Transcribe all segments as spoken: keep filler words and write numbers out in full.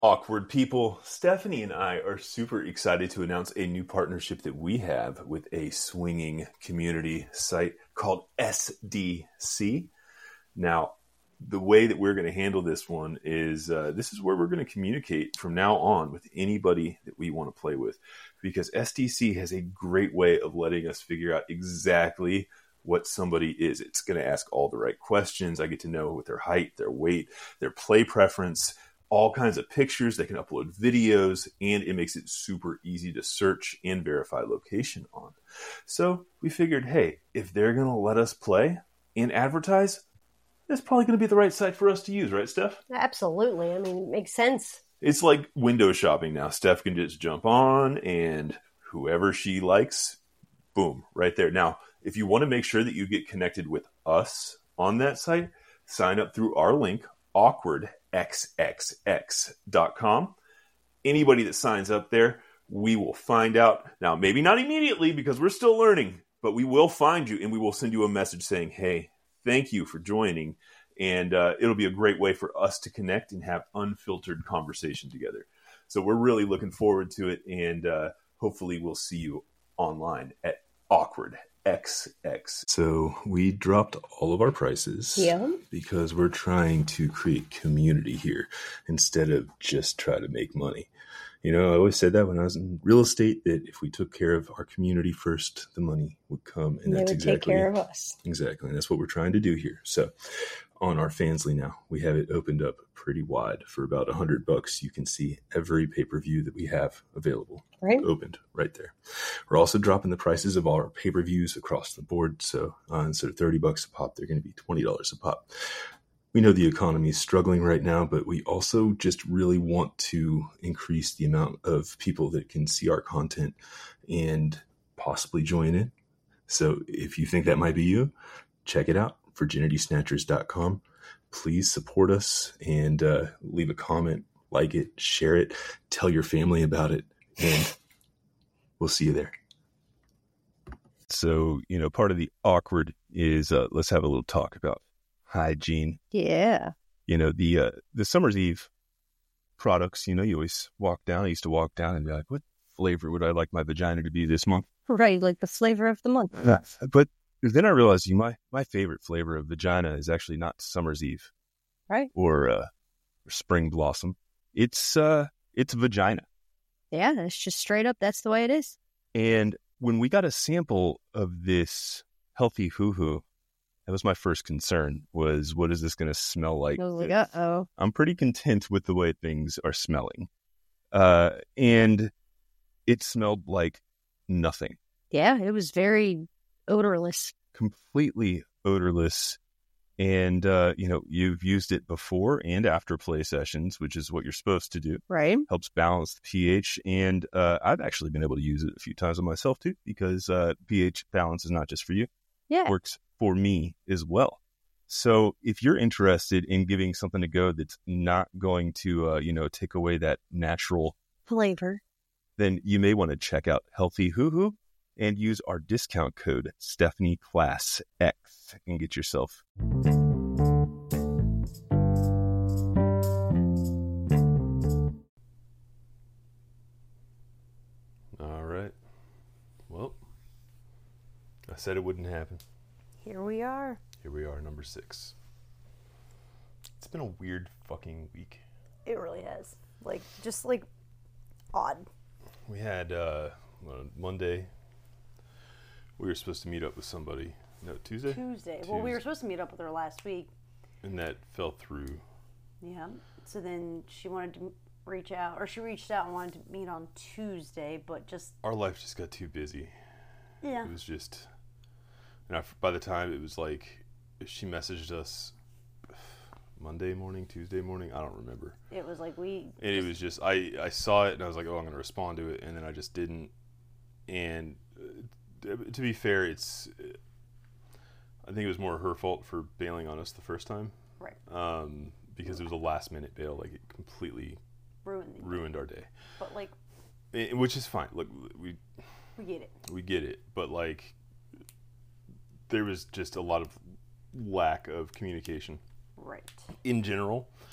Awkward people, Stephanie and I are super excited to announce a new partnership that we have with a swinging community site called S D C. Now, the way that we're going to handle this one is uh, this is where we're going to communicate from now on with anybody that we want to play with, because S D C has a great way of letting us figure out exactly what somebody is. It's going to ask all the right questions. I get to know what their height, their weight, their play preference, all kinds of pictures. They can upload videos, and it makes it super easy to search and verify location on. So we figured, hey, if they're going to let us play and advertise, that's probably going to be the right site for us to use, right, Steph? Absolutely. I mean, it makes sense. It's like window shopping now. Steph can just jump on, and whoever she likes, boom, right there. Now, if you want to make sure that you get connected with us on that site, sign up through our link, awkward x x x dot com. Anybody that signs up there, we will find out. Now, maybe not immediately because we're still learning, but we will find you and we will send you a message saying, hey, thank you for joining. And uh, it'll be a great way for us to connect and have unfiltered conversation together. So we're really looking forward to it. And uh, hopefully we'll see you online at Awkward X X. So we dropped all of our prices, yeah, because we're trying to create community here instead of just try to make money. You know, I always said that when I was in real estate, that if we took care of our community first, the money would come. And they that's would exactly, take care of us. Exactly. And that's what we're trying to do here. So on our Fansly now, we have it opened up pretty wide for about a hundred bucks. You can see every pay-per-view that we have available, right, opened right there. We're also dropping the prices of all our pay-per-views across the board. So uh, instead of thirty bucks a pop, they're going to be twenty dollars a pop. We know the economy is struggling right now, but we also just really want to increase the amount of people that can see our content and possibly join in. So if you think that might be you, check it out, virginity snatchers dot com. Please support us and uh, leave a comment, like it, share it, tell your family about it, and we'll see you there. So, you know, part of the awkward is uh, let's have a little talk about hygiene. Yeah. You know, the uh, the Summer's Eve products, you know, you always walk down. I used to walk down and be like, what flavor would I like my vagina to be this month? Right, like the flavor of the month. But then I realized you, my, my favorite flavor of vagina is actually not Summer's Eve. Right. Or, uh, or Spring Blossom. It's uh, it's vagina. Yeah, it's just straight up. That's the way it is. And when we got a sample of this healthy hoo-hoo, that was my first concern, was what is this going to smell like? I was like, uh-oh. I'm pretty content with the way things are smelling. Uh, and it smelled like nothing. Yeah, it was very odorless. Completely odorless. And, uh, you know, you've used it before and after play sessions, which is what you're supposed to do. Right. Helps balance the pH. And uh, I've actually been able to use it a few times on myself, too, because uh, pH balance is not just for you. Yeah. It works for me as well. So if you're interested in giving something a go that's not going to, uh, you know, take away that natural flavor, then you may want to check out Healthy Hoo Hoo and use our discount code Stephanie Class X and get yourself. All right. Well, I said it wouldn't happen. Here we are. Here we are, number six. It's been a weird fucking week. It really has. Like, just like odd. We had uh, Monday. We were supposed to meet up with somebody. No, Tuesday? Tuesday. Tuesday. Well, we were supposed to meet up with her last week. And that fell through. Yeah. So then she wanted to reach out, or she reached out and wanted to meet on Tuesday, but just... Our life just got too busy. Yeah. It was just... And I, by the time it was like, she messaged us Monday morning, Tuesday morning, I don't remember. It was like we... And it was just, I, I saw it and I was like, oh, I'm going to respond to it. And then I just didn't. And uh, to be fair, it's... I think it was more her fault for bailing on us the first time. Right. Um, because it was a last minute bail. Like, it completely ruined, ruined our day. But, like... It, which is fine. Look, we... We get it. We get it. But, like, there was just a lot of lack of communication. Right. In general.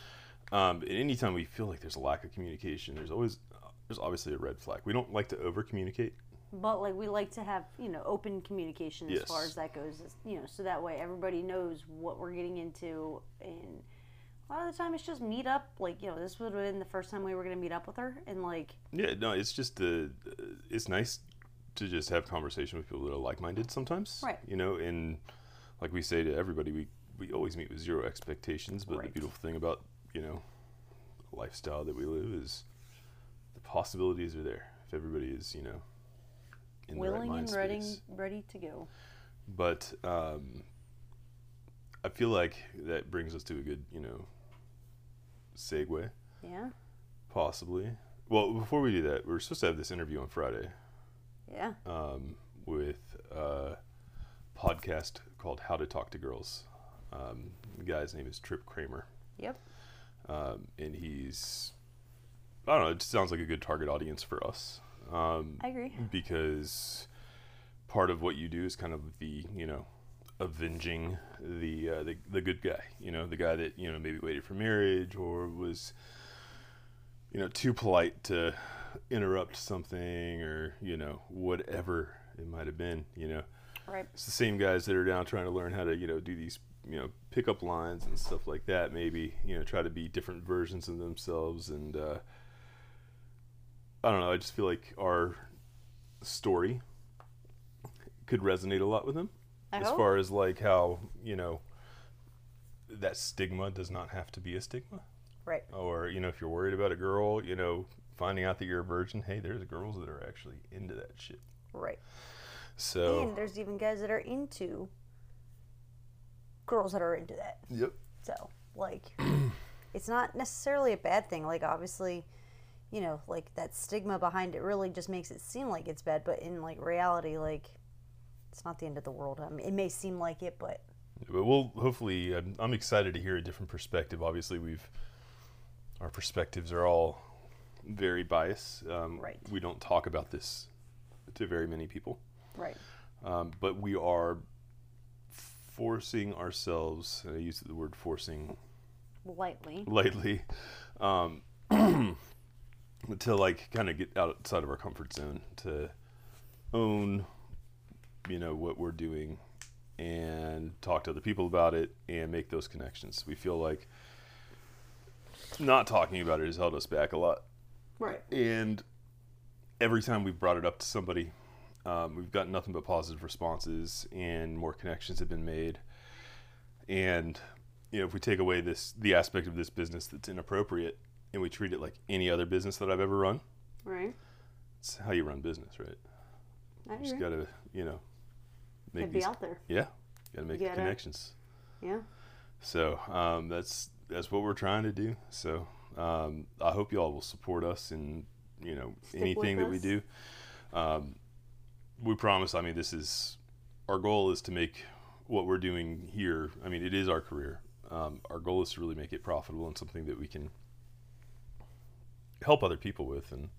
Um, and anytime we feel like there's a lack of communication, there's always there's obviously a red flag. We don't like to over communicate. But like we like to have, you know, open communication as Yes. far as that goes, you know, so that way everybody knows what we're getting into. And a lot of the time it's just meet up. Like, you know, this would have been the first time we were going to meet up with her, and like, Yeah, no, it's just uh, it's nice to just have conversation with people that are like-minded sometimes. Right. You know, and like we say to everybody, we we always meet with zero expectations. But Right. the beautiful thing about, you know, the lifestyle that we live is the possibilities are there if everybody is, you know, in the right willing mind and ready, space. ready to go. But um, I feel like that brings us to a good, you know, segue, Yeah, possibly. Well, before we do that, we're supposed to have this interview on Friday yeah, um, with a podcast called How to Talk to Girls. Um, the guy's name is Trip Kramer. yep, Um, and he's, I don't know, it just sounds like a good target audience for us. Um, I agree. because part of what you do is kind of the, you know, avenging the, uh, the the good guy, you know, the guy that, you know, maybe waited for marriage or was, you know, too polite to interrupt something, or, you know, whatever it might have been, you know. Right. It's the same guys that are down trying to learn how to, you know, do these, you know, pickup lines and stuff like that, maybe, you know, try to be different versions of themselves. And uh I don't know, I just feel like our story could resonate a lot with them. I as hope. far as like how, you know, that stigma does not have to be a stigma. Right. Or, you know, if you're worried about a girl, you know, finding out that you're a virgin, hey, there's girls that are actually into that shit. Right. So And there's even guys that are into girls that are into that. yep. So, like, it's not necessarily a bad thing. Like, obviously, you know, like, that stigma behind it really just makes it seem like it's bad. But in, like, reality, like, it's not the end of the world. I mean, it may seem like it, but... But we'll hopefully, I'm, I'm excited to hear a different perspective. Obviously, we've, our perspectives are all very biased. Um, Right. We don't talk about this to very many people. Right. Um, but we are forcing ourselves, and I use the word forcing Lightly. lightly, um, to like kind of get outside of our comfort zone, to own, you know, what we're doing and talk to other people about it and make those connections. We feel like not talking about it has held us back a lot. Right. And every time we've brought it up to somebody, um, we've gotten nothing but positive responses, and more connections have been made. And, you know, if we take away this, the aspect of this business that's inappropriate, and we treat it like any other business that I've ever run, Right. it's how you run business, right? I You just agree. gotta, you know, make Could be these, out there. yeah, gotta make You the gotta- connections. Yeah. So um, that's that's what we're trying to do. So um, I hope y'all will support us in, you know, Stick anything with that we us. do. Um, we promise. I mean, this is our goal is to make what we're doing here. I mean, it is our career. Um, our goal is to really make it profitable and something that we can help other people with. And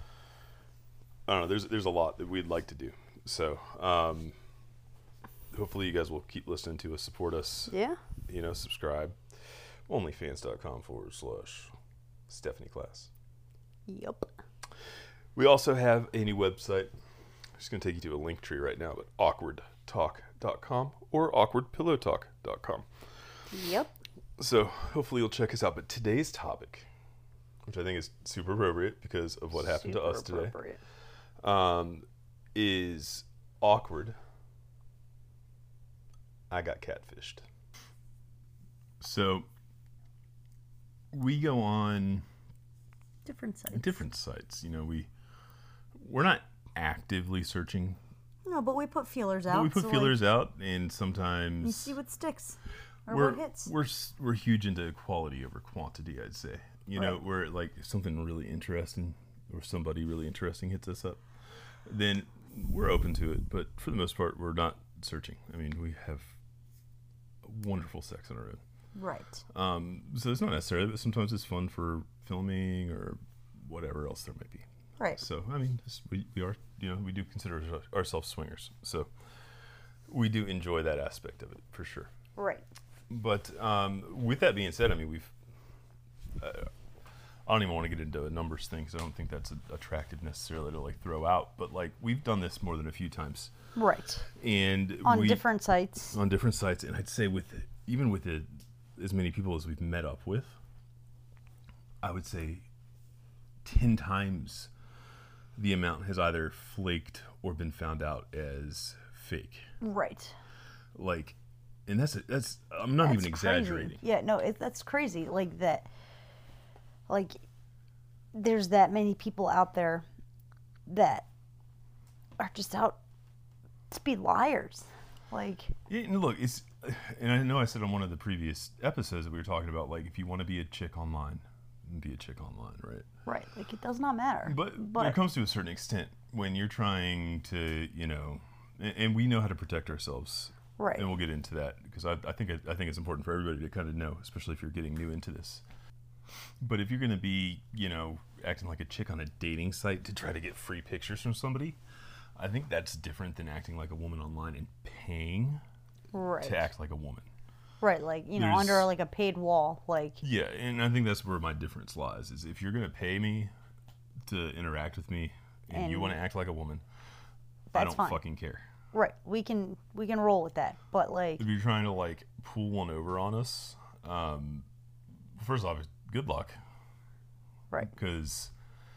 I don't know. There's there's a lot that we'd like to do. So um, hopefully you guys will keep listening to us, support us. Yeah. You know, subscribe. Onlyfans.com forward slash Stephanie Class. Yep. We also have a new website. I'm just going to take you to a link tree right now, but awkward talk dot com or awkward pillow talk dot com. Yep. So hopefully you'll check us out. But today's topic, which I think is super appropriate because of what happened to Super us today, appropriate. um, is awkward. I got catfished. So we go on Different sites. different sites. You know, we we're not actively searching, No, but we put feelers out. but we put so, feelers like, out, and you sometimes see what sticks or we're what hits. we're s- we're huge into quality over quantity. I'd say. You know, Right. we're like if something really interesting or somebody really interesting hits us up, then we're open to it. But for the most part, we're not searching. I mean, we have wonderful sex on our own. Right. Um, so it's not necessarily, but sometimes it's fun for filming or whatever else there might be. Right. So, I mean, it's- we, we are, you know, we do consider ourselves swingers. So we do enjoy that aspect of it for sure. Right. But um, with that being said, I mean, we've uh, I don't even want to get into a numbers thing because I don't think that's a, attractive necessarily to like throw out. But like we've done this more than a few times, right? And on we, different sites. On different sites, and I'd say with even with the, as many people as we've met up with, I would say ten times the amount has either flaked or been found out as fake. Right. Like, and that's that's I'm not that's even exaggerating. Crazy. Yeah, no, it, that's crazy. Like that. Like, there's that many people out there that are just out to be liars. Like, yeah, and look, it's, and I know I said on one of the previous episodes that we were talking about, like, if you want to be a chick online, be a chick online, right? Right. Like, it does not matter. But, but it comes to a certain extent when you're trying to, you know, and, and we know how to protect ourselves. Right. And we'll get into that because I, I think I think it's important for everybody to kind of know, especially if you're getting new into this. But if you're going to be, you know, acting like a chick on a dating site to try to get free pictures from somebody, I think that's different than acting like a woman online and paying right. to act like a woman. Right, like, you know, There's, under like a paid wall, like. Yeah, and I think that's where my difference lies, is if you're going to pay me to interact with me and, and you want to act like a woman, I don't fine. fucking care. Right, we can we can roll with that, but like. If you're trying to like pull one over on us, um, first off, good luck. Right. Because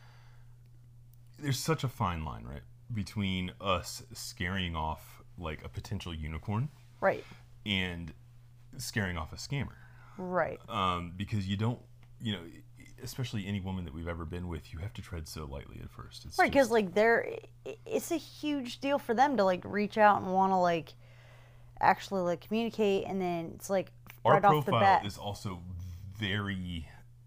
there's such a fine line, right, between us scaring off like a potential unicorn. Right. And scaring off a scammer. Right. Um, because you don't, you know, especially any woman that we've ever been with, you have to tread so lightly at first. It's right, because like they're, it's a huge deal for them to like reach out and want to like actually like communicate, and then it's like right our off the bat. Our profile is also very,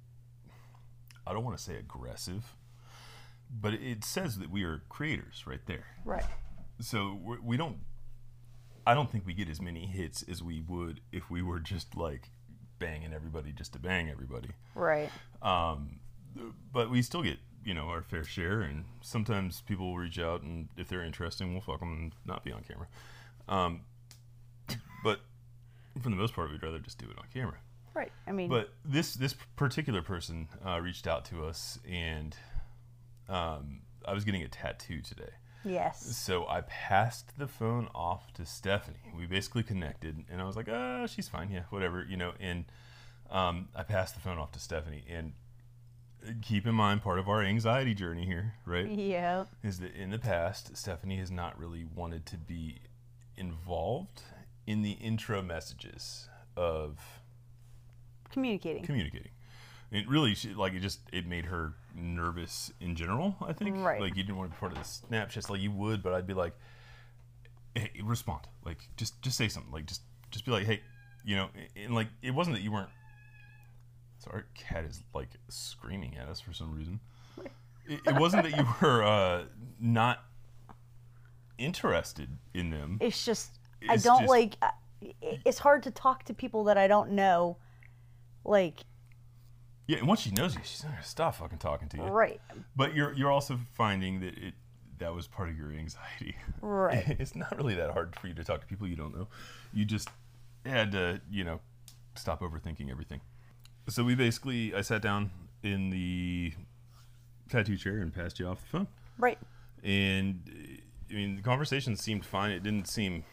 I don't want to say aggressive, but it says that we are creators right there. Right. So we're, we don't, I don't think we get as many hits as we would if we were just like banging everybody just to bang everybody. Right. Um, but we still get, you know, our fair share, and sometimes people will reach out, and if they're interesting, we'll fuck them and not be on camera. Um, but for the most part, we'd rather just do it on camera. Right. I mean, but this this particular person uh, reached out to us, and um, I was getting a tattoo today. Yes. So I passed the phone off to Stephanie. We basically connected, and I was like, "Ah, she's fine, yeah, whatever," you know. And um, I passed the phone off to Stephanie. And keep in mind, part of our anxiety journey here, right? Yeah. Is that in the past, Stephanie has not really wanted to be involved in the intro messages of communicating. Communicating. It really, she, like, it just, it made her nervous in general, I think. Right. Like, you didn't want to be part of the Snapchats, like, you would, but I'd be like, hey, respond. Like, just just say something. Like, just just be like, hey, you know, and, like, it wasn't that you weren't, so our cat is, like, screaming at us for some reason. It, it wasn't that you were uh, not interested in them. It's just, it's I don't, just, like, it's hard to talk to people that I don't know, like... Yeah, and once she knows you, she's not gonna stop fucking talking to you. Right. But you're you're also finding that it that was part of your anxiety. Right. It's not really that hard for you to talk to people you don't know. You just had to, you know, stop overthinking everything. So we basically, I sat down in the tattoo chair and passed you off the phone. Right. And, I mean, the conversation seemed fine. It didn't seem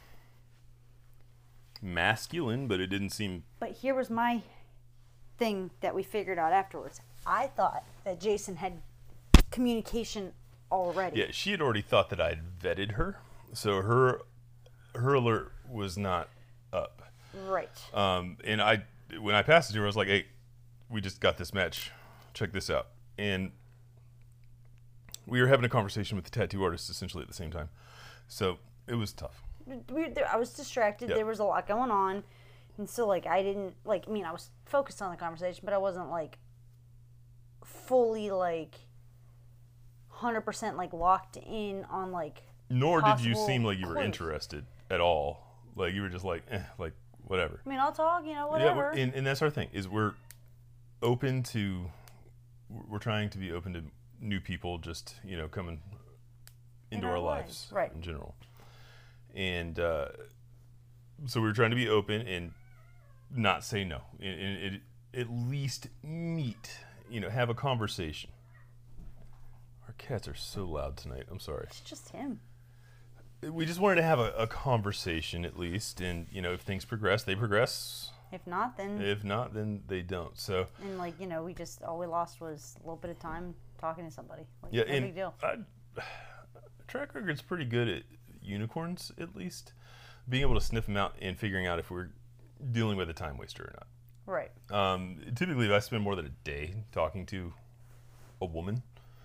masculine, but it didn't seem... But here was my... thing that we figured out afterwards. I thought that Jason had communication already. Yeah, she had already thought that I'd vetted her, so her her alert was not up. Right. Um, and I, when I passed it to her, I was like, "Hey, we just got this match. Check this out." And we were having a conversation with the tattoo artist essentially at the same time, so it was tough. We, I was distracted. Yep. There was a lot going on. And so, like, I didn't, like, I mean, I was focused on the conversation, but I wasn't, like, fully, like, one hundred percent, like, locked in on, like, Nor did you seem like you were points. interested at all. Like, you were just like, eh, like, whatever. I mean, I'll talk, you know, whatever. Yeah, and, and that's our thing, is we're open to, we're trying to be open to new people just, you know, coming into in our, our lives, lives. Right. in general. And uh, so we were trying to be open and not say no. And it, at least meet, you know, have a conversation. Our cats are so loud tonight. I'm sorry. It's just him. We just wanted to have a, a conversation at least, and you know, if things progress, they progress. If not, then If not, then they don't. So and like you know, we just all we lost was a little bit of time talking to somebody. Like, yeah, no and big deal. I, track record's pretty good at unicorns, at least being able to sniff them out and figuring out if we're dealing with a time waster or not. Right. Um, typically, if I spend more than a day talking to a woman,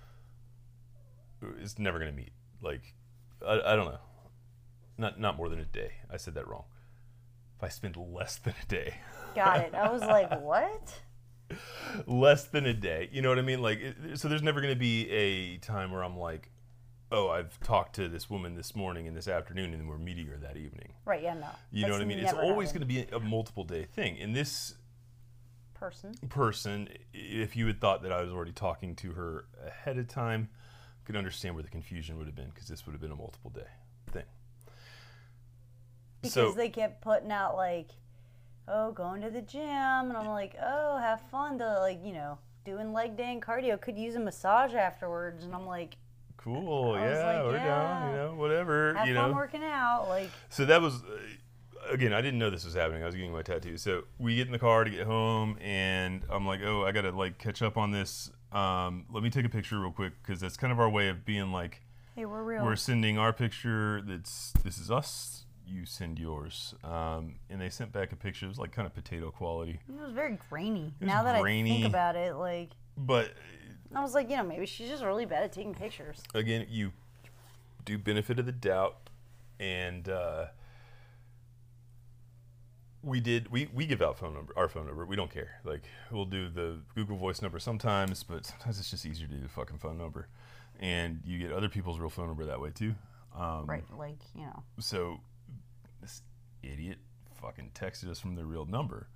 it's never going to meet. Like, I, I don't know. Not not more than a day. I said that wrong. If I spend less than a day. Got it. I was like, what? Less than a day. You know what I mean? Like, it, so there's never going to be a time where I'm like, oh, I've talked to this woman this morning and this afternoon, and then we're meeting her that evening. Right. Yeah. No. You That's know what I mean? It's never always going happened. to be a multiple day thing. And this person. person, if you had thought that I was already talking to her ahead of time, could understand where the confusion would have been, because this would have been a multiple day thing. Because So they kept putting out like, oh, going to the gym, and I'm like, oh, have fun to like, you know, doing leg day and cardio. Could use a massage afterwards, and I'm like, cool, I was yeah, like, we're yeah. down, you know, whatever, have you fun know. working out, like. So that was, uh, again, I didn't know this was happening. I was getting my tattoo. So we get in the car to get home, and I'm like, oh, I got to, like, catch up on this. Um, let me take a picture real quick, because that's kind of our way of being like, Hey, we're real. we're sending our picture that's, this is us, you send yours. Um, and they sent back a picture. It was, like, kind of potato quality. It was very grainy. was Now that grainy. I think about it, like, But, I was like, you know, maybe she's just really bad at taking pictures. again, you do benefit of the doubt, and uh, we did we, we give out phone number our phone number. We don't care. Like, we'll do the Google Voice number sometimes, but sometimes it's just easier to do the fucking phone number, and you get other people's real phone number that way too. Um, Right, like, you know. So this idiot fucking texted us from their real number.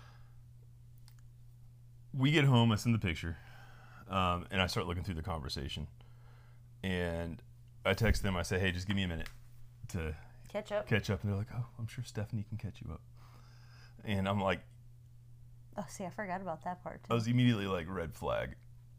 We get home, I send the picture, um, and I start looking through the conversation, and I text them. I say, hey, just give me a minute to Catch up. catch up. And they're like, oh, I'm sure Stephanie can catch you up. And I'm like, Oh, see, I forgot about that part, I too. was immediately like, red flag.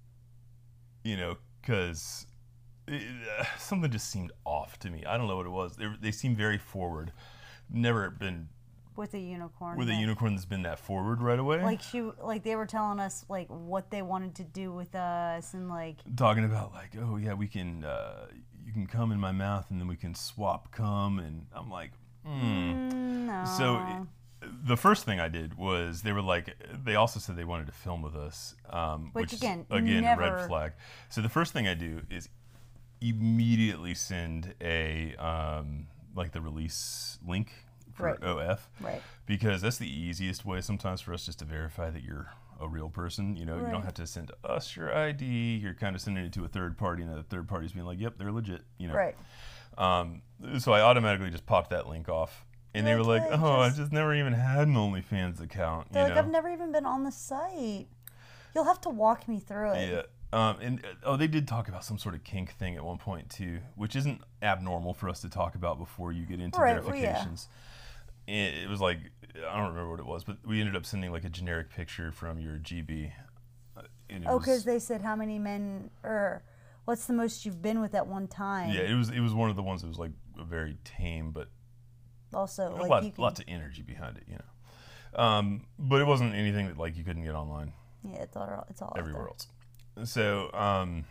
You know, because uh, something just seemed off to me. I don't know what it was. They, they seemed very forward. Never been With a unicorn. with a yeah. unicorn that's been that forward right away. Like, she, like, they were telling us, like, what they wanted to do with us, and, like, Talking about like, oh yeah, we can, uh, you can come in my mouth and then we can swap cum. And I'm like, hmm. mm, no. So it, the first thing I did was they were like, they also said they wanted to film with us, um, Which, which, again, is, again, a red never- flag. So the first thing I do is immediately send a, um, like the release link for Right. O F, Right. because that's the easiest way sometimes for us just to verify that you're a real person. You know, you Right. don't have to send us your I D. You're kind of sending it to a third party, and the third party's being like, yep, they're legit, you know. Right. Um, so I automatically just popped that link off. And they were like, Like, oh, just- I just never even had an OnlyFans account. They're you like, know? I've never even been on the site. You'll have to walk me through it. Yeah. Um, and uh, oh, they did talk about some sort of kink thing at one point too, which isn't abnormal for us to talk about before you get into Right, well, yeah. verifications. And it was like, I don't remember what it was, but we ended up sending like a generic picture from your G B. Uh, and it Oh, was- because they said how many men, or what's the most you've been with at one time? yeah, it was it was one of the ones that was like very tame, but Also, a like lot, you can, lots of energy behind it, you know. Um, but it wasn't anything that like you couldn't get online yeah, it's all, it's all out everywhere there. else. So um,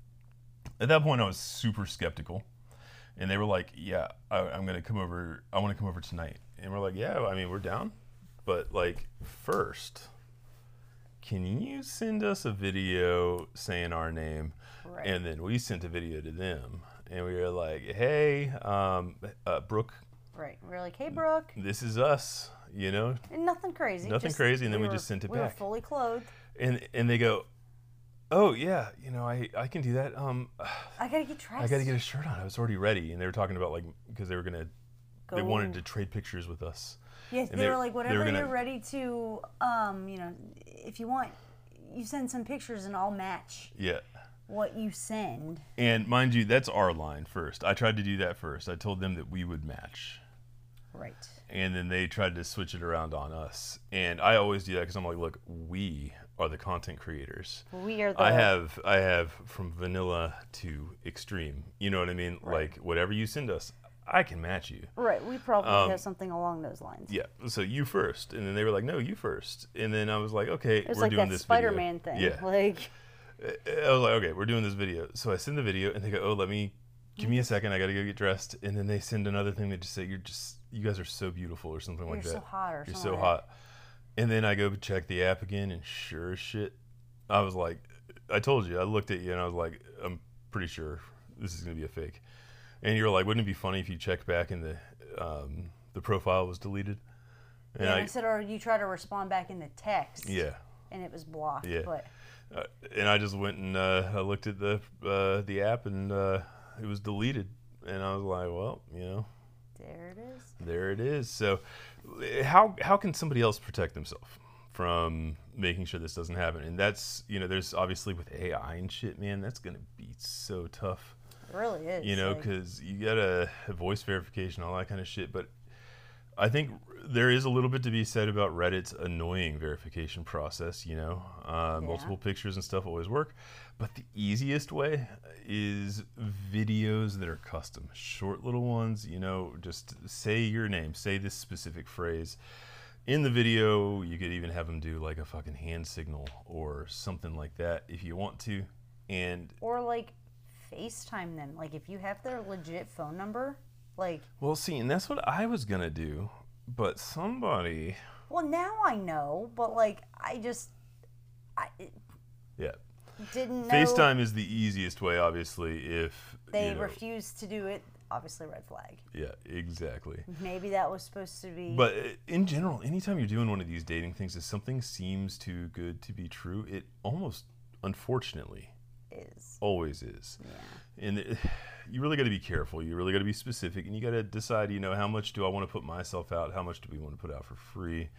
at that point, I was super skeptical, and they were like, "Yeah, I, I'm gonna come over. I want to come over tonight." And we're like, "Yeah, I mean, we're down, but like first, can you send us a video saying our name?" Right. And then we sent a video to them, and we were like, "Hey, um, uh, Brooke, Right. We were like, hey, Brooke. this is us. You know, And nothing crazy. Nothing just- crazy, and then we were- just sent it we were back. fully clothed. and and they go, oh yeah, you know, I, I can do that. Um, I gotta get dressed. I got to get a shirt on. I was already ready, and they were talking about like because they were gonna, they Go. wanted to trade pictures with us. Yes, and they, they- were like, they were whatever gonna- you're ready to, um, you know, if you want, you send some pictures and I'll match Yeah, what you send. and mind you, that's our line first. I tried to do that first. I told them that we would match. Right. And then they tried to switch it around on us. And I always do that because I'm like, look, we are the content creators. We are the... I have, I have from vanilla to extreme. You know what I mean? Right. Like, whatever you send us, I can match you. Right. We probably Um, have something along those lines. Yeah. So you first. And then they were like, no, you first. And then I was like, okay, It was we're like doing that this Spider-Man video. thing. Yeah. Like... I was like, okay, we're doing this video. So I send the video, and they go, oh, let me, give me a second. I got to go get dressed. And then they send another thing that just say, you're just, you guys are so beautiful or something You're like that. so hot or You're something so like hot. And then I go check the app again, and sure as shit, I was like, I told you, I looked at you, and I was like, I'm pretty sure this is going to be a fake. And you were like, wouldn't it be funny if you checked back and the um, the profile was deleted? And yeah, I, I said, or you try to respond back in the text. yeah. And it was blocked. Yeah. But Uh, and I just went and uh, I looked at the uh, the app, and uh, it was deleted. And I was like, well, you know, there it is. there it is. So how how can somebody else protect themselves from making sure this doesn't happen? And that's, you know, there's obviously with A I and shit, man, that's going to be so tough. It really is. You know, like, because you got a voice verification, all that kind of shit. But I think there is a little bit to be said about Reddit's annoying verification process, you know. Uh, Yeah. Multiple pictures and stuff always work. But the easiest way is videos that are custom. Short little ones, you know, just say your name, say this specific phrase. In the video, you could even have them do like a fucking hand signal or something like that if you want to. And, Or like FaceTime them. Like if you have their legit phone number, like, well, see, and that's what I was going to do. But somebody... well, now I know, but like I just I Yeah. didn't know. FaceTime is the easiest way, obviously, if They you know, refused to do it. Obviously, red flag. yeah, exactly. Maybe that was supposed to be. But uh, in general, anytime you're doing one of these dating things, if something seems too good to be true, it almost, unfortunately, is always is. yeah. And it, you really got to be careful. You really got to be specific, and you got to decide, you know, how much do I want to put myself out? How much do we want to put out for free?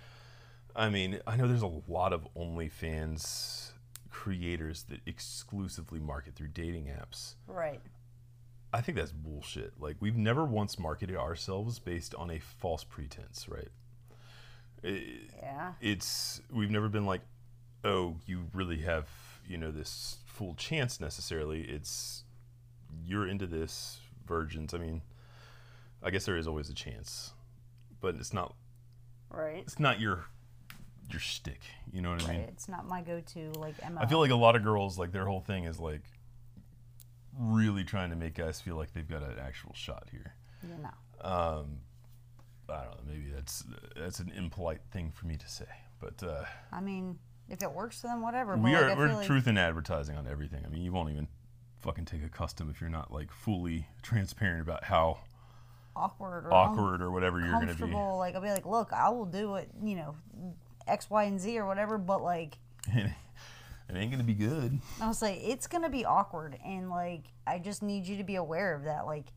I mean, I know there's a lot of OnlyFans creators that exclusively market through dating apps. Right. I think that's bullshit. Like, we've never once marketed ourselves based on a false pretense, right? It, Yeah. It's, we've never been like, oh, you really have, you know, this full chance necessarily. It's, you're into this, virgins. I mean, I guess there is always a chance, but it's not, Right. it's not your, your shtick. You know what I Right. mean? It's not my go-to like M O. I feel like a lot of girls, like, their whole thing is like, really trying to make guys feel like they've got an actual shot here. You know. Um, I don't know. Maybe that's that's an impolite thing for me to say, but uh, I mean, if it works for them, whatever. we but are like, I we're feel like truth in advertising on everything. I mean, you won't even fucking take a custom if you're not like fully transparent about how awkward or awkward or whatever you're going to be. uncomfortable. Like I'll be like, look, I will do it. You know, X, Y, and Z or whatever. But like, It ain't going to be good. I was like, it's gonna be awkward, and like, I just need you to be aware of that. Like,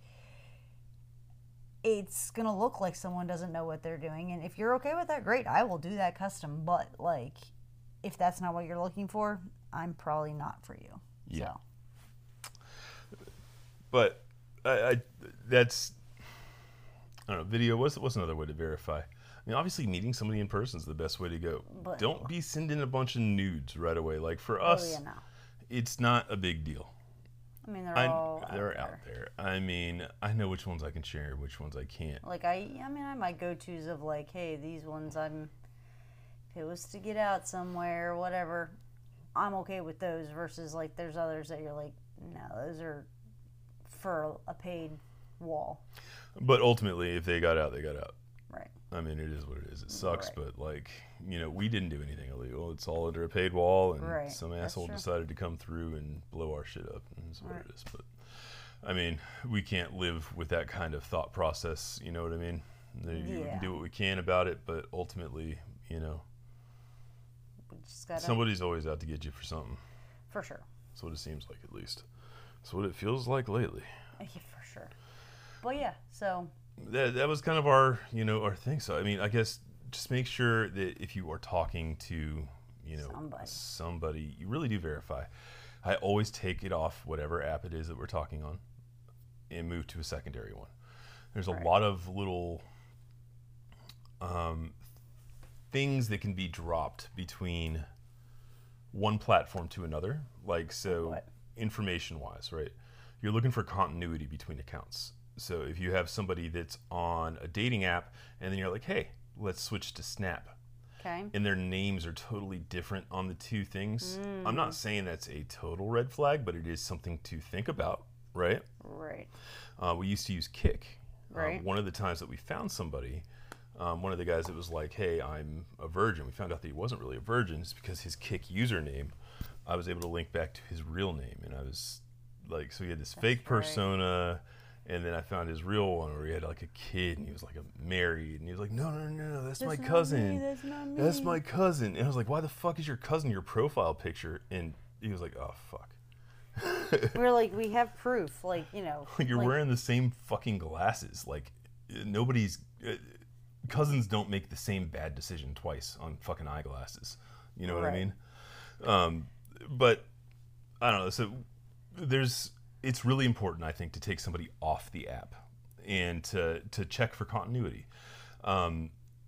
it's gonna look like someone doesn't know what they're doing, and if you're okay with that, great. I will do that custom. But like, if that's not what you're looking for, I'm probably not for you. Yeah. So. But I, I that's I don't know. Video. What's what's another way to verify? I mean, obviously, meeting somebody in person is the best way to go. But- Don't be sending a bunch of nudes right away. Like, for Oh us, yeah, no. it's not a big deal. I mean, they're I, all out they're there. out there. I mean, I know which ones I can share, which ones I can't. Like I, I mean, I might go tos of like, hey, these ones I'm. If it was to get out somewhere or whatever, I'm okay with those. Versus like, there's others that you're like, no, those are for a paid wall. But ultimately, if they got out, they got out. Right. I mean, it is what it is. It sucks, Right. but like, you know, we didn't do anything illegal. It's all under a paid wall, and Right. some That's asshole true. decided to come through and blow our shit up. And that's what Right. it is. But I mean, we can't live with that kind of thought process. You know what I mean? You Yeah. can do what we can about it, but ultimately, you know, We just gotta. somebody's always out to get you for something. For sure. That's what it seems like, at least. That's what it feels like lately. Yeah, for sure. But yeah, so That, that was kind of our, you know, our thing. So, I mean, I guess just make sure that if you are talking to, you know, Somebody. somebody, you really do verify. I always take it off whatever app it is that we're talking on and move to a secondary one. There's a Right. lot of little um, things that can be dropped between one platform to another. Like, so What? information wise, right? You're looking for continuity between accounts. So if you have somebody that's on a dating app and then you're like, hey, let's switch to Snap. Okay. And their names are totally different on the two things. Mm. I'm not saying that's a total red flag, but it is something to think about, right? Right. Uh, we used to use Kik. Right. Um, one of the times that we found somebody, um, one of the guys that was like, hey, I'm a virgin. We found out that he wasn't really a virgin. It's because his Kik username, I was able to link back to his real name. And I was like, so he had this that's fake persona. Right. And then I found his real one where he had like a kid and he was like a married. And he was like, no, no, no, no, that's, that's my cousin. Me, that's not me. That's my cousin. And I was like, why the fuck is your cousin your profile picture? And he was like, oh, fuck. We're like, we have proof. Like, you know. Like you're like, wearing the same fucking glasses. Like nobody's, uh, cousins don't make the same bad decision twice on fucking eyeglasses. You know what right. I mean? Um, but I don't know. So there's, it's really important, I think, to take somebody off the app and to to check for continuity. Um,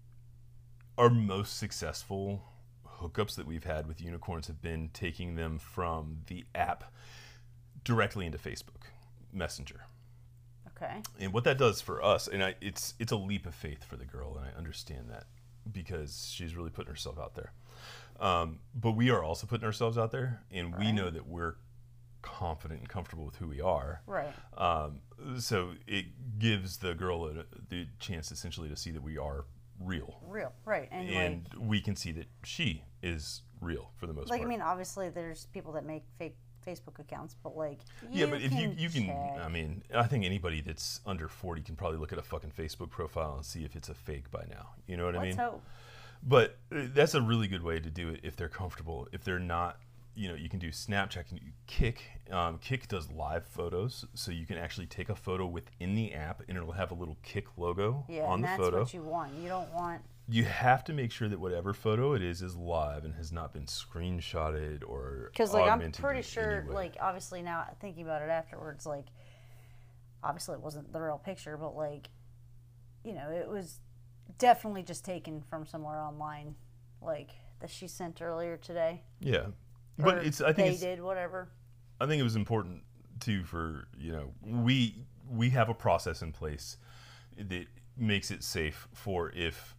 our most successful hookups that we've had with unicorns have been taking them from the app directly into Facebook Messenger. Okay. And what that does for us, and I, it's it's a leap of faith for the girl, and I understand that because she's really putting herself out there. Um, but we are also putting ourselves out there, and right. we know that we're confident and comfortable with who we are. Right. Um, so it gives the girl a, the chance essentially to see that we are real. Real, right. And, and like, we can see that she is real for the most like, part. Like, I mean, obviously there's people that make fake Facebook accounts, but like, yeah, but if can you you can, check. I mean, I think anybody that's under forty can probably look at a fucking Facebook profile and see if it's a fake by now. You know what Let's I mean? hope. But that's a really good way to do it if they're comfortable. If they're not, you know, you can do Snapchat, and Kik. Um, Kik does live photos, so you can actually take a photo within the app, and it'll have a little Kik logo yeah, on and the that's photo. That's what you want. You don't want. You have to make sure that whatever photo it is is live and has not been screenshotted or because, like, I'm augmented pretty in sure, any way. like, obviously now thinking about it afterwards, like, obviously it wasn't the real picture, but like, you know, it was definitely just taken from somewhere online, like that she sent earlier today. Yeah. Or But it's I think they it's, did whatever. I think it was important too for, you know, we we have a process in place that makes it safe for if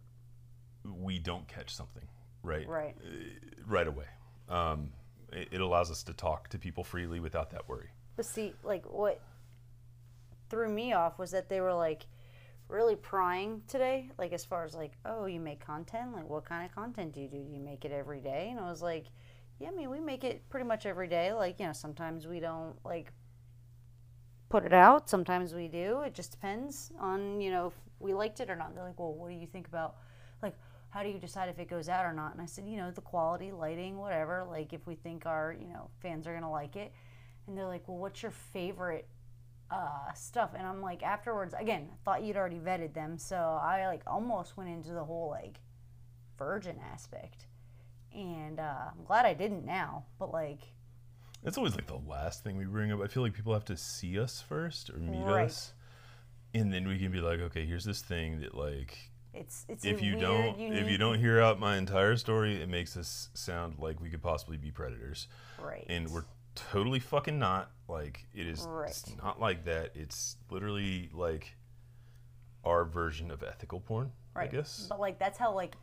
we don't catch something, right? Right. Uh, right away. Um, it, it allows us to talk to people freely without that worry. But see, like, what threw me off was that they were like really prying today, like as far as like, oh, you make content, like what kind of content do you do? Do you make it every day? And I was like, yeah, I mean, we make it pretty much every day. Like, you know, sometimes we don't like put it out, sometimes we do. It just depends on, you know, if we liked it or not. They're like, well, what do you think about, like, how do you decide if it goes out or not? And I said, you know, the quality, lighting, whatever, like if we think our, you know, fans are gonna like it. And they're like, well, what's your favorite uh, stuff? And I'm like, afterwards, again, I thought you'd already vetted them, so I like almost went into the whole like virgin aspect. And uh, I'm glad I didn't now, but like, it's always like the last thing we bring up. I feel like people have to see us first or meet right. us, and then we can be like, okay, here's this thing that like, it's it's if you weird, don't unique... if you don't hear out my entire story, it makes us sound like we could possibly be predators, right? And we're totally fucking not. Like it is right. it's not like that. It's literally like our version of ethical porn, right. I guess. But like that's how like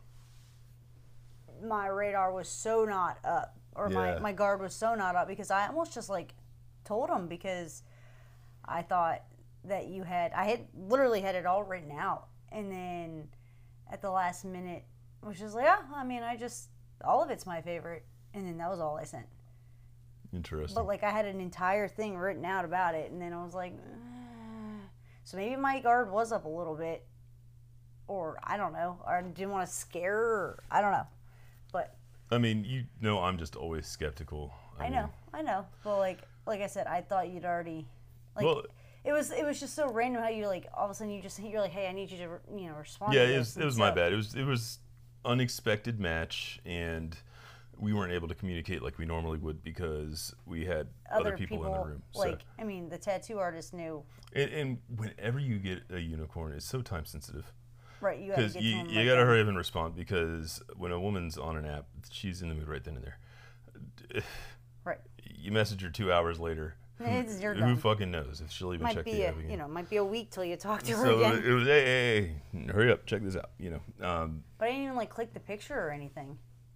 my radar was so not up, or yeah. my, my guard was so not up, because I almost just like told him, because I thought that you had, I had literally had it all written out, and then at the last minute was just like, yeah, I mean, I just, all of it's my favorite, and then that was all I sent. Interesting. But like I had an entire thing written out about it, and then I was like, eh. So maybe my guard was up a little bit, or I don't know, or I didn't want to scare her, or I don't know. But I mean, you know, I'm just always skeptical. I, I mean, know, I know. But like, like I said, I thought you'd already, like, well, it was, it was just so random how you like all of a sudden you just you're like, hey, I need you to, you know, respond. Yeah, to it this. was, it was so, my bad. It was, it was unexpected match, and we weren't able to communicate like we normally would because we had other, other people, people in the room. Like, so. I mean, the tattoo artist knew. And, and whenever you get a unicorn, it's so time sensitive. Right, you gotta Because get you, to them you right got to then. hurry up and respond, because when a woman's on an app, she's in the mood right then and there. Right. You message her two hours later. Who, It's- you're who done. fucking knows if she'll even Might check be the a, app again? you know, might be a week till you talk to her So again. it was, hey, hey, hey, hurry up, check this out. You know, um, But I didn't even like click the picture or anything.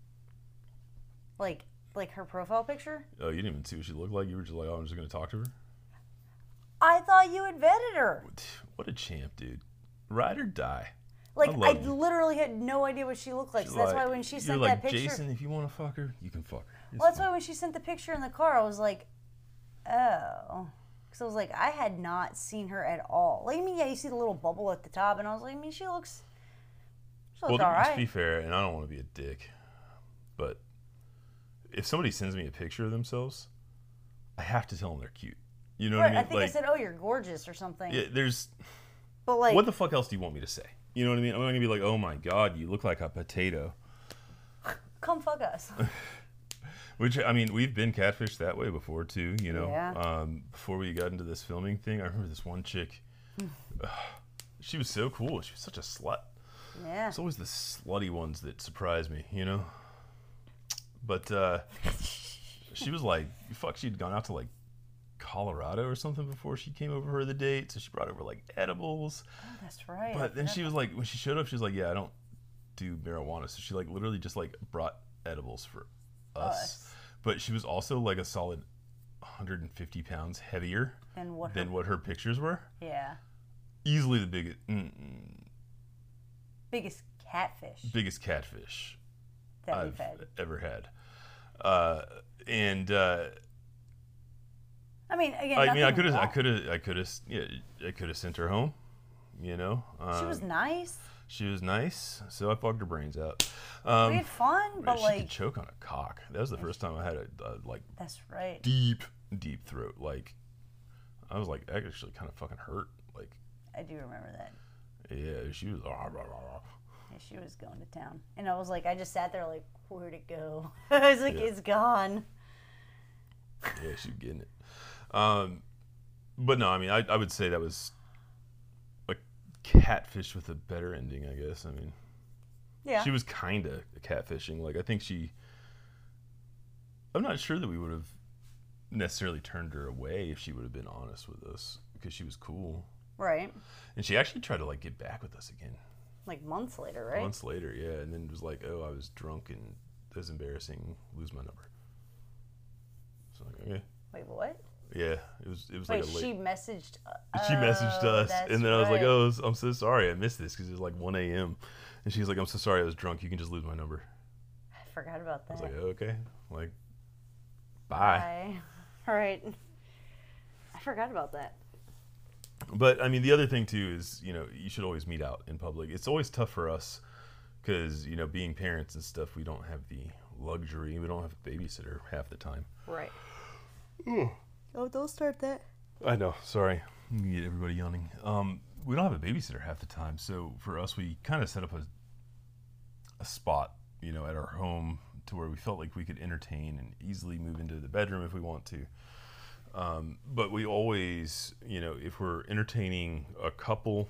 Like, like her profile picture. oh, you didn't even see what she looked like. You were just like, oh, I'm just gonna talk to her. I thought you had vetted her. What a champ, dude. Ride or die. Like, I I, love you. literally had no idea what she looked like. She's So that's like- why when she you're sent like, that picture, Jason, if you want to fuck her, you can fuck her. It's well, that's fine. why when she sent the picture in the car, I was like, oh, because I was like, I had not seen her at all. Like, I mean, yeah, you see the little bubble at the top, and I was like, I mean, she looks, she Well, looks to, all to be right. fair, and I don't want to be a dick, but if somebody sends me a picture of themselves, I have to tell them they're cute. You know Right, what I mean? I think like, I said, oh, you're gorgeous or something. yeah, there's But like, what the fuck else do you want me to say? You know what I mean? I'm not gonna be like, oh my god, you look like a potato. come fuck us. Which, I mean, we've been catfished that way before too. You know, Yeah. um, before we got into this filming thing, I remember this one chick. uh, she was so cool. She was such a slut. Yeah. It's always the slutty ones that surprise me, you know. But uh, she was like, fuck, she'd gone out to like Colorado or something before she came over for the date, so she brought over like edibles. Oh, that's right. But then she was like, when she showed up, she was like, yeah, I don't do marijuana. So she like literally just like brought edibles for us. Us. But she was also like a solid one hundred fifty pounds heavier And what? than Her, what her pictures were. yeah. Easily the biggest, mm, mm, Biggest catfish biggest catfish that I've we've had. ever had. Uh, and uh, I mean, again, I mean, I nothing could have, I wrong. could have, I could have, yeah, I could have sent her home. You know, um, She was nice. she was nice, so I fucked her brains out. Um, We had fun, but she like, could choke on a cock. That was the first time I had a, a like that's right. deep, deep throat. Like, I was like, that actually kind of fucking hurt. Like, I do remember that. yeah, she was. "Ah, rah, rah, rah." Yeah, she was going to town, and I was like, I just sat there like, where'd it go? I was like, Yeah. it's gone. Yeah, she was getting it. Um, but no, I mean, I, I would say that was a catfish with a better ending, I guess. I mean, Yeah. she was kind of catfishing. Like, I think she. I'm not sure that we would have necessarily turned her away if she would have been honest with us, because she was cool. Right. And she actually tried to like get back with us again Like months later, right? months later, yeah. And then it was like, oh, I was drunk and that was embarrassing. Lose my number. So like, okay, Wait, what? yeah. It was it was Wait, like a late. she messaged. Uh, She messaged oh, us, that's and then I was like, right. "Oh, I'm so sorry, I missed this because it was like one a.m." And she's like, "I'm so sorry, I was drunk. You can just lose my number." I forgot about I that. was like, oh, "Okay, like, bye." Bye. All right. I forgot about that. But I mean, the other thing too is, you know, you should always meet out in public. It's always tough for us because, you know, being parents and stuff, we don't have the luxury. We don't have a babysitter half the time. Right. Oh, don't start that. I know. Sorry. You get everybody yawning. Um, we don't have a babysitter half the time, so for us, we kind of set up a a spot, you know, at our home to where we felt like we could entertain and easily move into the bedroom if we want to. Um, but we always, you know, if we're entertaining a couple,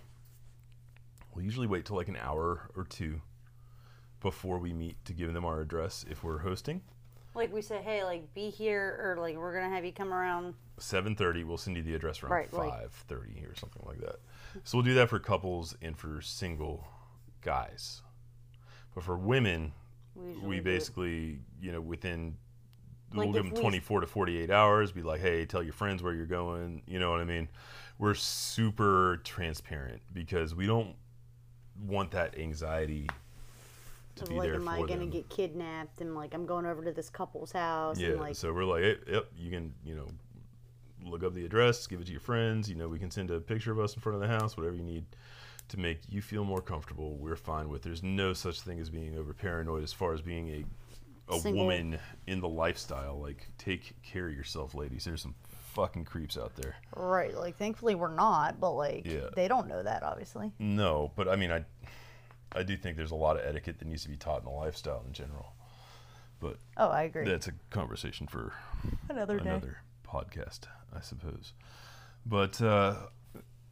we usually wait till like an hour or two before we meet to give them our address if we're hosting. Like we said, hey, like be here, or like we're gonna have you come around. seven thirty, we'll send you the address around Right, like- five thirty or something like that. So we'll do that for couples and for single guys. But for women, We, usually we do it. basically, you know, within, Like, we'll give if them we- twenty-four to forty-eight hours, be like, hey, tell your friends where you're going. You know what I mean? We're super transparent because we don't want that anxiety to Of, be like, there am I for gonna them. get kidnapped? And like, I'm going over to this couple's house. Yeah, And like, so we're like, hey, yep, you can, you know, look up the address, give it to your friends. You know, we can send a picture of us in front of the house, whatever you need to make you feel more comfortable. We're fine with. There's no such thing as being over paranoid as far as being a a Single. woman in the lifestyle. Like, take care of yourself, ladies. There's some fucking creeps out there. right. Like, thankfully we're not, but like, Yeah. they don't know that, obviously. No, but I mean, I I do think there's a lot of etiquette that needs to be taught in the lifestyle in general. But Oh, I agree. that's a conversation for Another day. another podcast, I suppose. But uh,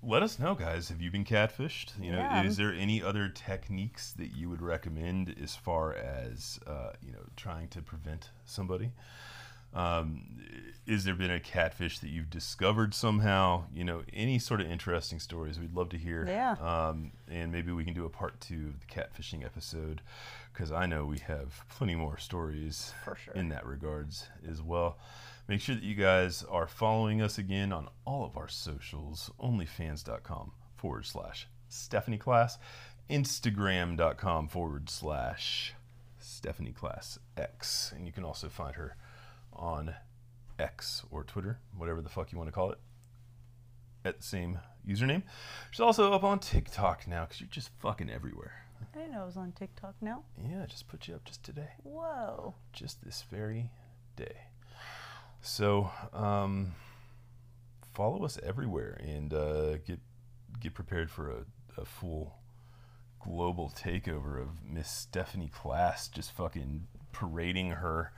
let us know, guys. Have you been catfished? You know, Yeah. is there any other techniques that you would recommend as far as uh, you know trying to prevent somebody? Um, is there been a catfish that you've discovered somehow? You know, any sort of interesting stories we'd love to hear. Yeah. Um, and maybe we can do a part two of the catfishing episode, because I know we have plenty more stories For sure. in that regards as well. Make sure that you guys are following us again on all of our socials, onlyfans.com forward slash Stephanie Class, Instagram.com forward slash Stephanie Class X. And you can also find her on X or Twitter, whatever the fuck you want to call it, at the same username. She's also up on TikTok now, because you're just fucking everywhere. I didn't know it was on TikTok now. Yeah, I just put you up just today. Whoa. Just this very day. So, um, follow us everywhere and uh, get get prepared for a, a full global takeover of Miss Stephanie Class just fucking parading her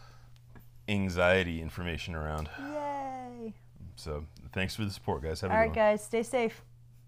anxiety information around. Yay. So, thanks for the support, guys. Have a All good right, one. guys, stay safe.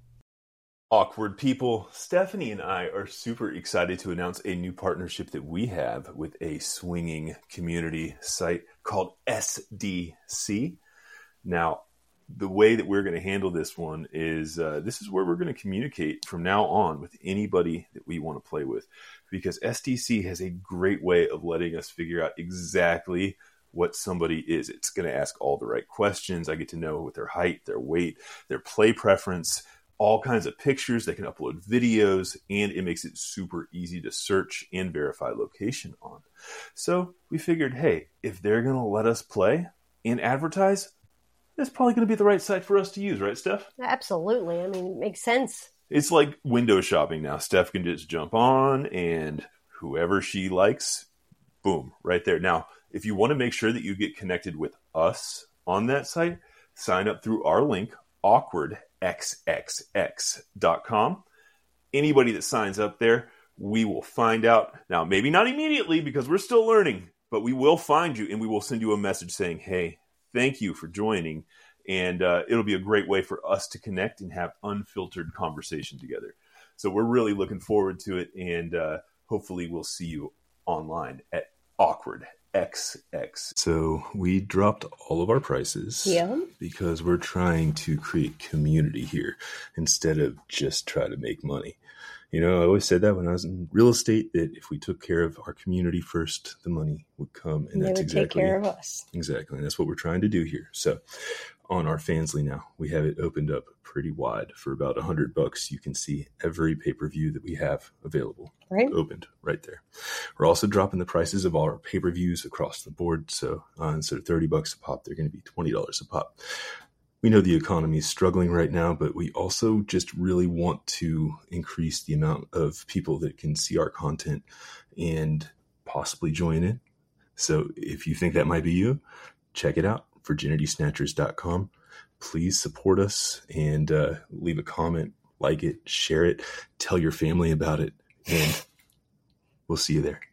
Awkward people, Stephanie and I are super excited to announce a new partnership that we have with a swinging community site called S D C. Now, the way that we're going to handle this one is uh, this is where we're going to communicate from now on with anybody that we want to play with, because S D C has a great way of letting us figure out exactly what somebody is. It's going to ask all the right questions. I get to know what their height, their weight, their play preference, all kinds of pictures. They can upload videos, and it makes it super easy to search and verify location on. So we figured, hey, if they're going to let us play and advertise, that's probably going to be the right site for us to use, right, Steph? Absolutely. I mean, it makes sense. It's like window shopping now. Steph can just jump on, and whoever she likes, boom, right there. Now, if you want to make sure that you get connected with us on that site, sign up through our link, awkward x x x dot com. Anybody that signs up there, we will find out. Now, maybe not immediately because we're still learning, but we will find you and we will send you a message saying, hey, thank you for joining. And uh, it'll be a great way for us to connect and have unfiltered conversation together. So we're really looking forward to it. And uh, hopefully we'll see you online at awkward X X. So we dropped all of our prices, Yeah. because we're trying to create community here instead of just try to make money. You know, I always said that when I was in real estate, that if we took care of our community first, the money would come. And And they that's would exactly take care of us. Exactly. And that's what we're trying to do here. So on our Fansly now, we have it opened up pretty wide for about a hundred bucks. You can see every pay-per-view that we have available, Right. opened right there. We're also dropping the prices of all our pay-per-views across the board. So uh, instead of thirty bucks a pop, they're going to be twenty dollars a pop. We know the economy is struggling right now, but we also just really want to increase the amount of people that can see our content and possibly join in. So if you think that might be you, check it out, virginity snatchers dot com. Please support us and uh, leave a comment, like it, share it, tell your family about it, and we'll see you there.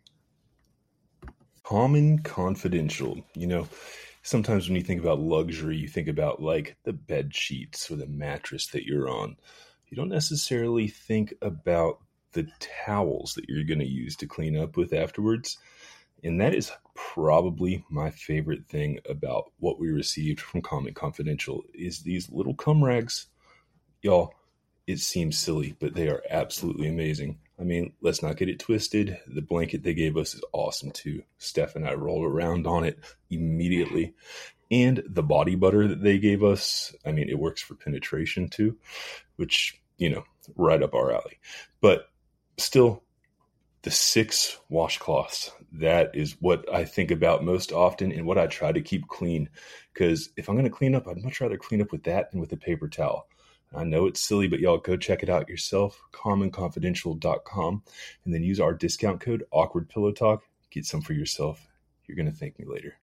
Common Confidential. You know, sometimes when you think about luxury, you think about like the bed sheets or the mattress that you're on. You don't necessarily think about the towels that you're going to use to clean up with afterwards. And that is probably my favorite thing about what we received from Common Confidential is these little cum rags. Y'all, it seems silly, but they are absolutely amazing. I mean, let's not get it twisted. The blanket they gave us is awesome too. Steph and I rolled around on it immediately. And the body butter that they gave us, I mean, it works for penetration too, which, you know, right up our alley. But still, the six washcloths, that is what I think about most often and what I try to keep clean. Because if I'm going to clean up, I'd much rather clean up with that than with a paper towel. I know it's silly, but y'all go check it out yourself, common confidential dot com, and then use our discount code, Awkward Pillow Talk. Get some for yourself. You're going to thank me later.